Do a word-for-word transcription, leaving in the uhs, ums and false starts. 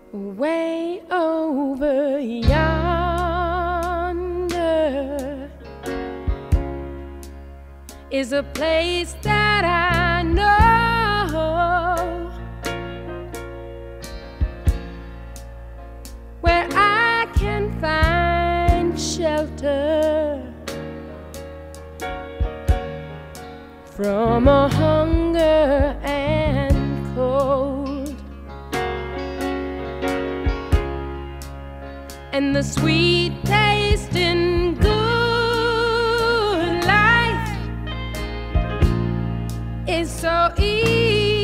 Way over yonder is a place that I know, where I can find shelter from a hunger and cold, and the sweet taste in good life is so easy.